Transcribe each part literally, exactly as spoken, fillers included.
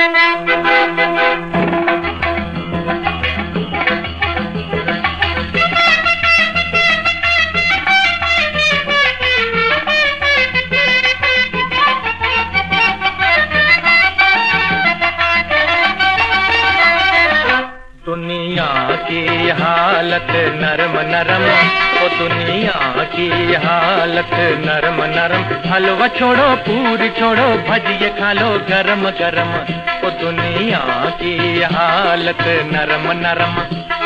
दुनिया की हालत नरम नरम, ओ दुनिया की हालत नरम नरम। हलवा छोड़ो पूरी छोड़ो भजिए खा लो गरम गरम, ओ दुनिया की हालत नरम नरम।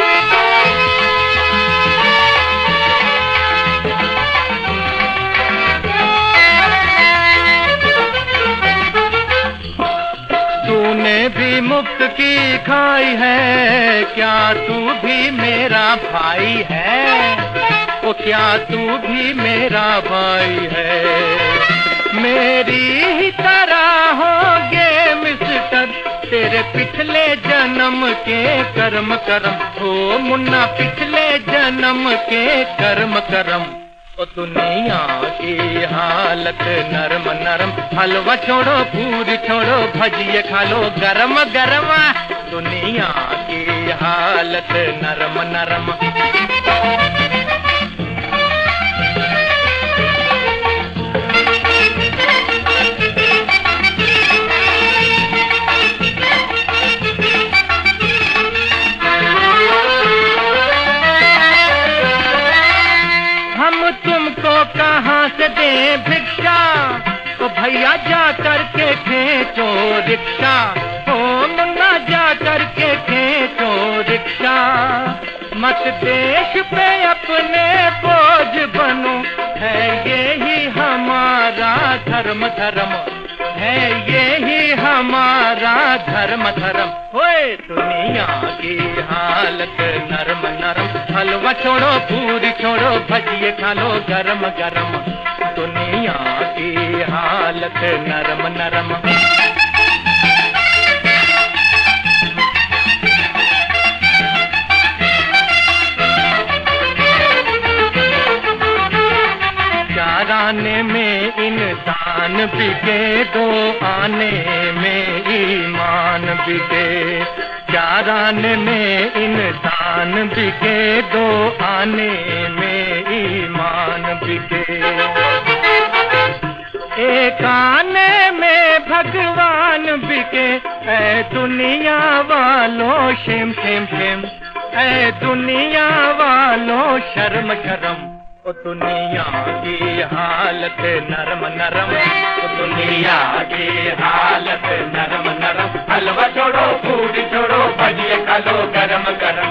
तूने भी मुफ्त की खाई है, क्या तू भी मेरा भाई है? ओ क्या तू भी मेरा भाई है? मेरी ही तरह होगे मिस्टर, तेरे पिछले जन्म के कर्म कर्म। ओ मुन्ना पिछले जन्म के कर्म कर्म। ओ दुनिया की हालत नरम नरम, हलवा छोड़ो पूरी छोड़ो भजिए खा लो गरम गरम। दुनिया की हालत नरम नरम। हम तुमको कहाँ से दें भिक्षा, तो भैया जा करके खींचो रिक्शा। ओ मुन्ना जा करके खींचो रिक्शा। मत देश पे अपने बोझ बनो, है यही हमारा धर्म धर्म, है यही हमारा धर्म धर्म। ओए दुनिया की हालत नरम नरम, हलवा छोड़ो पूरी छोड़ो भजिए खा लो गरम गरम। दुनिया की हालत नरम नरम। चार आने में इंसान बिके, दो आने में ईमान बिके। चार आने में इंसान बिके, दो आने में ईमान बिके। एक आने में भगवान बिके, ऐ दुनिया वालों शेम शेम शेम, ऐ दुनिया वालों शर्म शर्म। ओ दुनिया की हालत नरम नरम, ओ दुनिया की हालत नरम नरम। हलवा छोड़ो पूरी छोड़ो भजिए खा लो गरम गरम।